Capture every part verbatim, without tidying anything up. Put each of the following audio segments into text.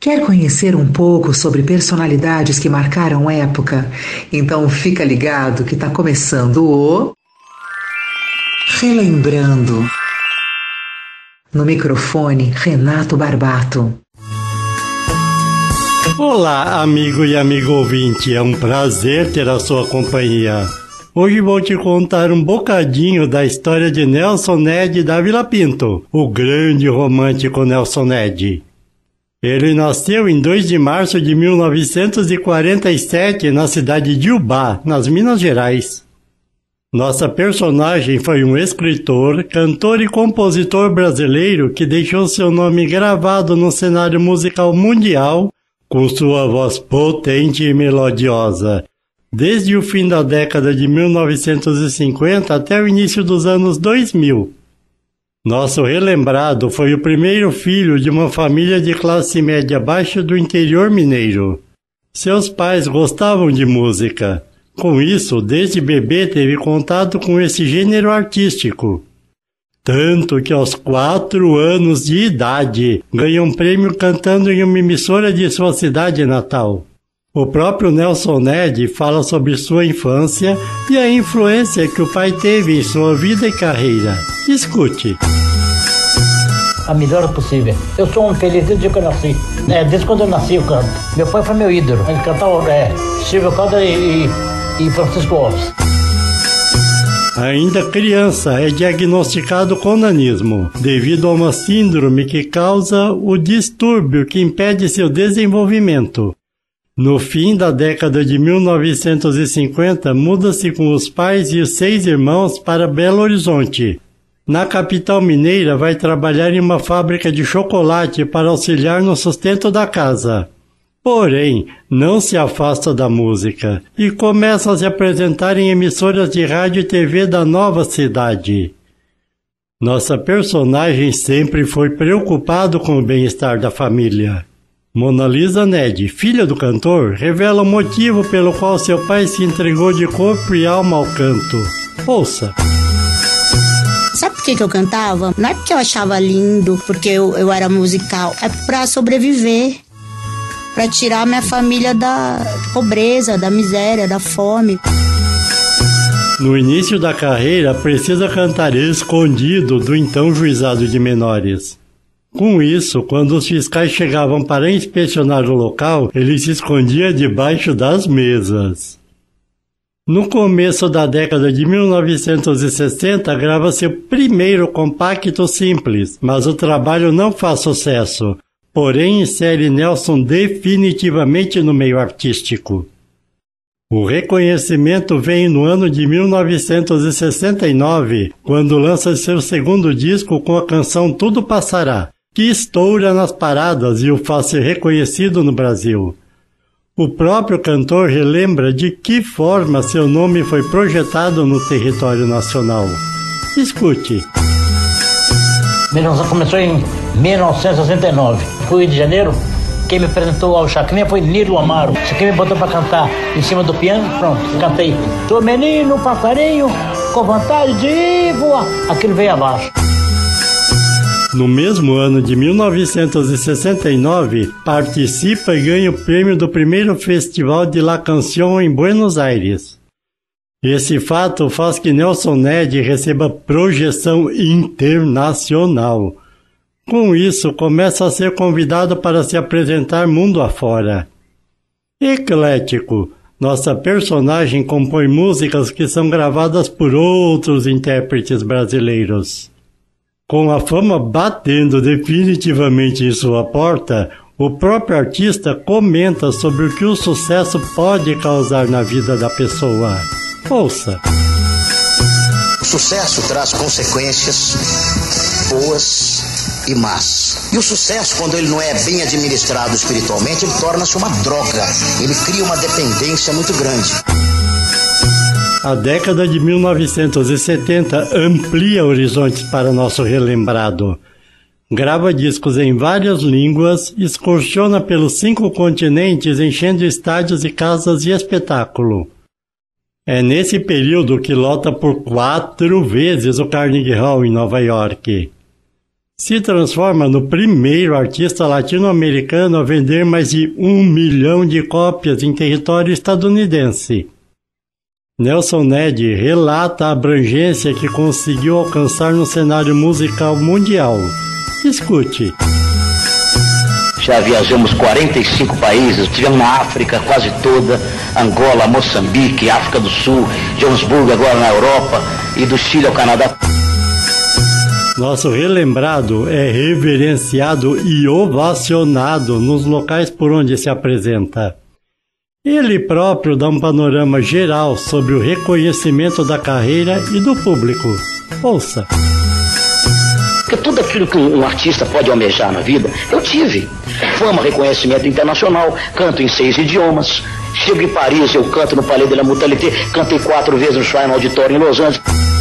Quer conhecer um pouco sobre personalidades que marcaram época? Então fica ligado que está começando o Relembrando. No microfone, Renato Barbato. Olá, amigo e amigo ouvinte, é um prazer ter a sua companhia. Hoje vou te contar um bocadinho da história de Nelson Ned da Vila Pinto, o grande romântico Nelson Ned. Ele nasceu em dois de março de mil novecentos e quarenta e sete na cidade de Ubá, nas Minas Gerais. Nossa personagem foi um escritor, cantor e compositor brasileiro que deixou seu nome gravado no cenário musical mundial com sua voz potente e melodiosa, desde o fim da década de mil novecentos e cinquenta até o início dos anos dois mil. Nosso relembrado foi o primeiro filho de uma família de classe média baixa do interior mineiro. Seus pais gostavam de música. Com isso, desde bebê teve contato com esse gênero artístico. Tanto que aos quatro anos de idade ganhou um prêmio cantando em uma emissora de sua cidade natal. O próprio Nelson Ned fala sobre sua infância e a influência que o pai teve em sua vida e carreira. Escute. A melhor possível. Eu sou um feliz desde que eu nasci. É, desde quando eu nasci eu canto. Meu pai foi meu ídolo. Ele cantava é, Silvio Calder e, e Francisco Alves. Ainda criança, é diagnosticado com nanismo, devido a uma síndrome que causa o distúrbio que impede seu desenvolvimento. No fim da década de mil novecentos e cinquenta, muda-se com os pais e os seis irmãos para Belo Horizonte. Na capital mineira, vai trabalhar em uma fábrica de chocolate para auxiliar no sustento da casa. Porém, não se afasta da música e começa a se apresentar em emissoras de rádio e T V da nova cidade. Nossa personagem sempre foi preocupado com o bem-estar da família. Mona Lisa Ned, filha do cantor, revela o motivo pelo qual seu pai se entregou de corpo e alma ao canto. Ouça! Sabe por que, que eu cantava? Não é porque eu achava lindo, porque eu, eu era musical. É pra sobreviver. Pra tirar minha família da pobreza, da miséria, da fome. No início da carreira, precisa cantar escondido do então juizado de menores. Com isso, quando os fiscais chegavam para inspecionar o local, ele se escondia debaixo das mesas. No começo da década de mil novecentos e sessenta, grava seu primeiro compacto simples, mas o trabalho não faz sucesso, porém insere Nelson definitivamente no meio artístico. O reconhecimento vem no ano de mil novecentos e sessenta e nove, quando lança seu segundo disco com a canção Tudo Passará, que estoura nas paradas e o faz ser reconhecido no Brasil. O próprio cantor relembra de que forma seu nome foi projetado no território nacional. Escute. Minha canção começou em mil novecentos e sessenta e nove. Fui Rio de Janeiro. Quem me apresentou ao Chacrinha foi Nilo Amaro. Quem me botou para cantar em cima do piano, pronto, cantei. Tô menino, passarinho, com vontade de voar. Aquilo veio abaixo. No mesmo ano de mil novecentos e sessenta e nove, participa e ganha o prêmio do primeiro Festival de La Canción em Buenos Aires. Esse fato faz que Nelson Ned receba projeção internacional. Com isso, começa a ser convidado para se apresentar mundo afora. Eclético, nossa personagem compõe músicas que são gravadas por outros intérpretes brasileiros. Com a fama batendo definitivamente em sua porta, o próprio artista comenta sobre o que o sucesso pode causar na vida da pessoa. Ouça! O sucesso traz consequências boas e más. E o sucesso, quando ele não é bem administrado espiritualmente, ele torna-se uma droga. Ele cria uma dependência muito grande. A década de mil novecentos e setenta amplia horizontes para nosso relembrado. Grava discos em várias línguas, excursiona pelos cinco continentes enchendo estádios e casas de espetáculo. É nesse período que lota por quatro vezes o Carnegie Hall em Nova York. Se transforma no primeiro artista latino-americano a vender mais de um milhão de cópias em território estadunidense. Nelson Ned relata a abrangência que conseguiu alcançar no cenário musical mundial. Escute. Já viajamos quarenta e cinco países, estivemos na África quase toda, Angola, Moçambique, África do Sul, Joanesburgo agora na Europa e do Chile ao Canadá. Nosso relembrado é reverenciado e ovacionado nos locais por onde se apresenta. Ele próprio dá um panorama geral sobre o reconhecimento da carreira e do público. Ouça. Porque tudo aquilo que um artista pode almejar na vida, eu tive. Fama, reconhecimento internacional, canto em seis idiomas. Chego em Paris, eu canto no Palais de la Mutualité, cantei quatro vezes no Shrine Auditorium em Los Angeles.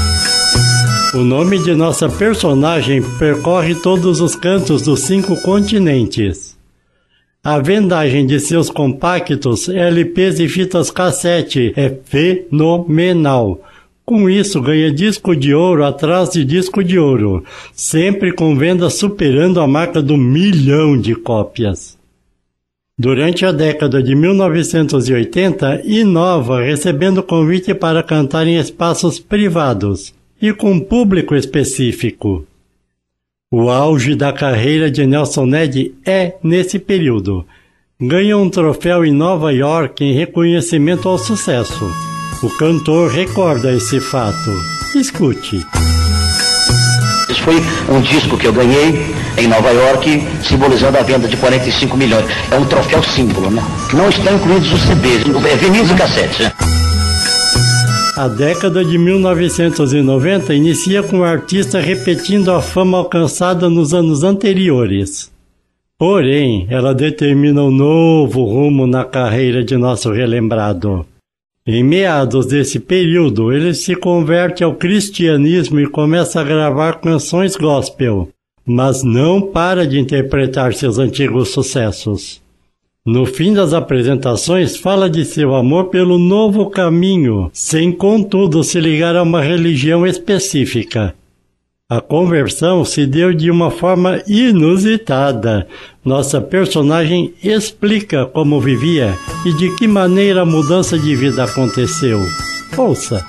O nome de nossa personagem percorre todos os cantos dos cinco continentes. A vendagem de seus compactos, L Ps e fitas cassete é fenomenal. Com isso, ganha disco de ouro atrás de disco de ouro, sempre com vendas superando a marca do milhão de cópias. Durante a década de mil novecentos e oitenta, inova recebendo convite para cantar em espaços privados e com público específico. O auge da carreira de Nelson Ned é nesse período. Ganha um troféu em Nova York em reconhecimento ao sucesso. O cantor recorda esse fato. Escute. Esse foi um disco que eu ganhei em Nova York, simbolizando a venda de quarenta e cinco milhões. É um troféu símbolo, né? Não estão incluídos os C Ds, é vinis e cassetes, né? A década de mil novecentos e noventa inicia com o artista repetindo a fama alcançada nos anos anteriores. Porém, ela determina um novo rumo na carreira de nosso relembrado. Em meados desse período, ele se converte ao cristianismo e começa a gravar canções gospel, mas não para de interpretar seus antigos sucessos. No fim das apresentações, fala de seu amor pelo novo caminho, sem contudo se ligar a uma religião específica. A conversão se deu de uma forma inusitada. Nossa personagem explica como vivia e de que maneira a mudança de vida aconteceu. Ouça.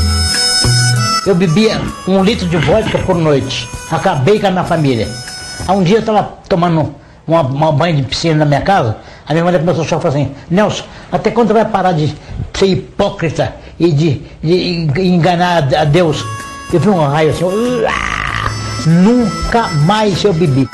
Eu bebia um litro de vodka por noite. Acabei com a minha família. Há um dia eu estava tomando uma, uma banho de piscina na minha casa. A minha mulher começou a falar assim: Nelson, até quando vai parar de ser hipócrita e de, de, de enganar a Deus? Eu vi um raio assim, nunca mais eu bebi.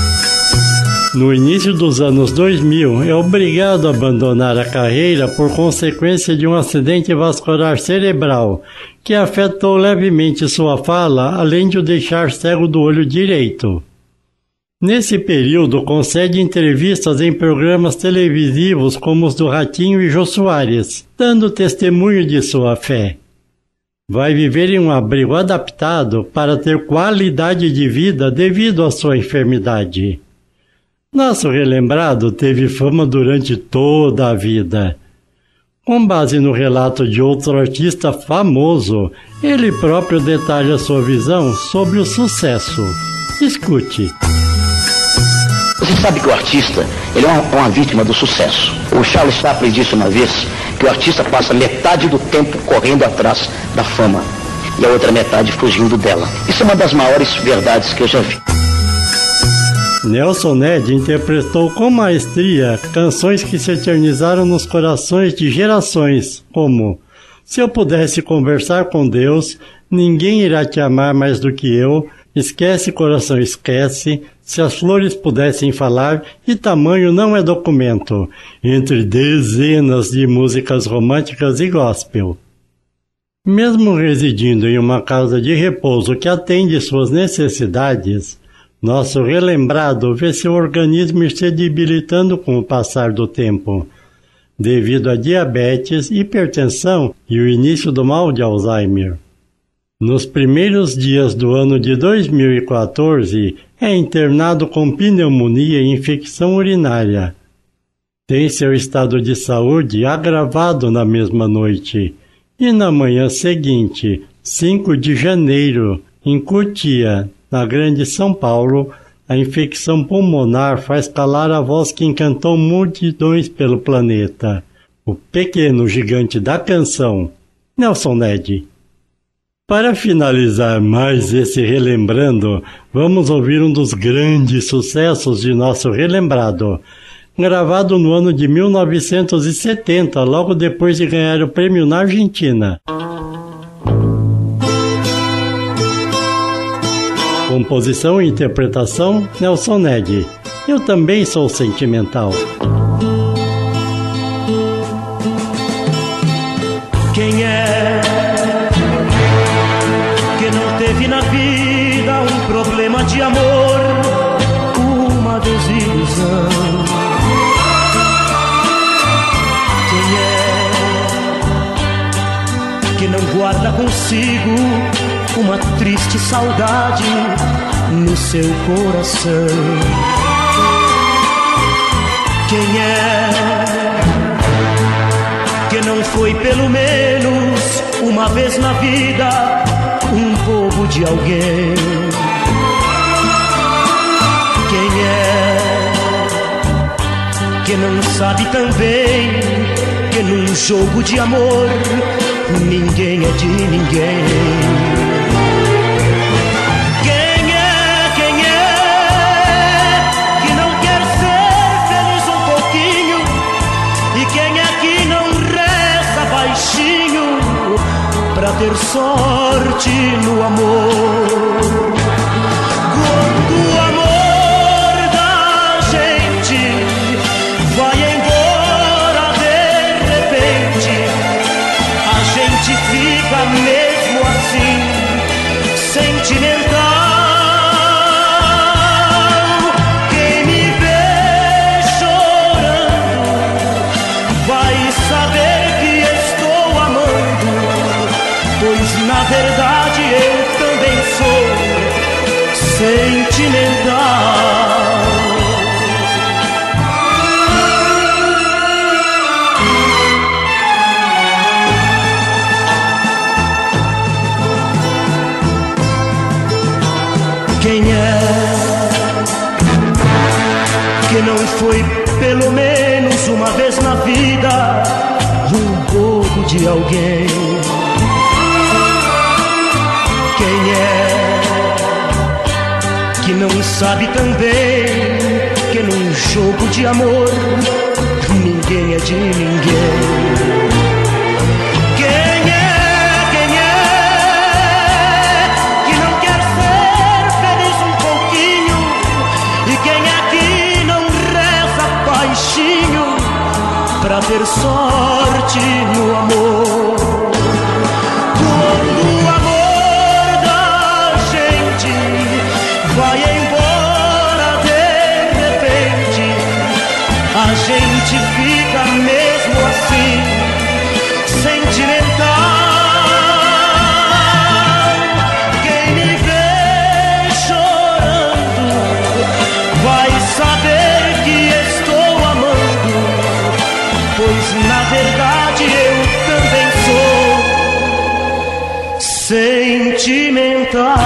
No início dos anos dois mil, é obrigado a abandonar a carreira por consequência de um acidente vascular cerebral, que afetou levemente sua fala, além de o deixar cego do olho direito. Nesse período, concede entrevistas em programas televisivos como os do Ratinho e Jô Soares, dando testemunho de sua fé. Vai viver em um abrigo adaptado para ter qualidade de vida devido à sua enfermidade. Nosso relembrado teve fama durante toda a vida. Com base no relato de outro artista famoso, ele próprio detalha sua visão sobre o sucesso. Escute. Você sabe que o artista, ele é uma, uma vítima do sucesso. O Charles Chaplin disse uma vez que o artista passa metade do tempo correndo atrás da fama e a outra metade fugindo dela. Isso é uma das maiores verdades que eu já vi. Nelson Ned interpretou com maestria canções que se eternizaram nos corações de gerações, como Se Eu Pudesse Conversar com Deus, Ninguém Irá Te Amar Mais Do Que Eu, Esquece Coração Esquece, Se As Flores Pudessem Falar e Tamanho Não É Documento, entre dezenas de músicas românticas e gospel. Mesmo residindo em uma casa de repouso que atende suas necessidades, nosso relembrado vê seu organismo ir se debilitando com o passar do tempo, devido a diabetes, hipertensão e o início do mal de Alzheimer. Nos primeiros dias do ano de dois mil e quatorze, é internado com pneumonia e infecção urinária. Tem seu estado de saúde agravado na mesma noite, e na manhã seguinte, cinco de janeiro, em Cotia, na grande São Paulo, a infecção pulmonar faz calar a voz que encantou multidões pelo planeta. O pequeno gigante da canção, Nelson Ned. Para finalizar mais esse Relembrando, vamos ouvir um dos grandes sucessos de nosso Relembrado, gravado no ano de mil novecentos e setenta, logo depois de ganhar o prêmio na Argentina. Composição e interpretação, Nelson Ned. Eu também sou sentimental. Quem é que não teve na vida um problema de amor, uma desilusão? Quem é que não guarda consigo uma triste saudade no seu coração? Quem é que não foi pelo menos uma vez na vida um bobo de alguém? Quem é que não sabe também que num jogo de amor ninguém é de ninguém? Quem é, quem é que não quer ser feliz um pouquinho? E quem é que não reza baixinho pra ter sorte no amor? Quando o amor da gente vai embora de repente, a gente fica mesmo assim sentimental. Quem me vê chorando vai saber que estou amando, pois na verdade eu também sou sentimental. Quem é que não foi pelo menos uma vez na vida um bobo de alguém? Quem é que não sabe também que num jogo de amor ninguém é de ninguém? Pra ter sorte no amor. Quando o amor da gente vai embora de repente, a gente fica mesmo assim sentimental. Quem me vê chorando vai saber que estou amando, pois na verdade eu também sou sentimental.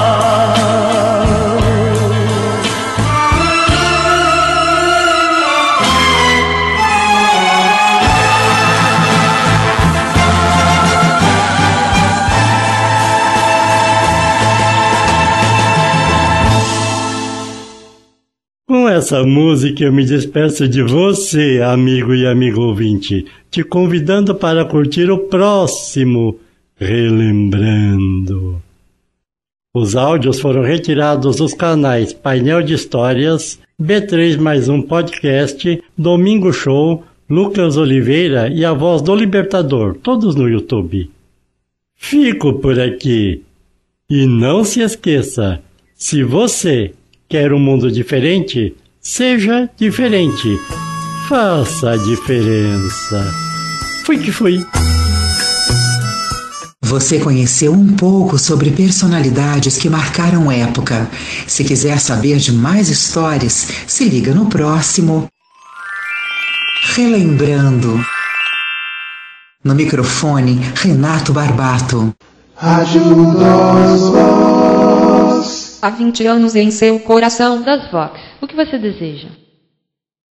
Com essa música eu me despeço de você, amigo e amigo ouvinte, te convidando para curtir o próximo Relembrando. Os áudios foram retirados dos canais Painel de Histórias, B três mais um Podcast, Domingo Show, Lucas Oliveira e A Voz do Libertador, todos no YouTube. Fico por aqui. E não se esqueça, se você quer um mundo diferente? Seja diferente. Faça a diferença. Fui que fui. Você conheceu um pouco sobre personalidades que marcaram época. Se quiser saber de mais histórias, se liga no próximo Relembrando. No microfone, Renato Barbato. Rádio Nós Voz. há vinte anos em seu coração. Das Vox, o que você deseja?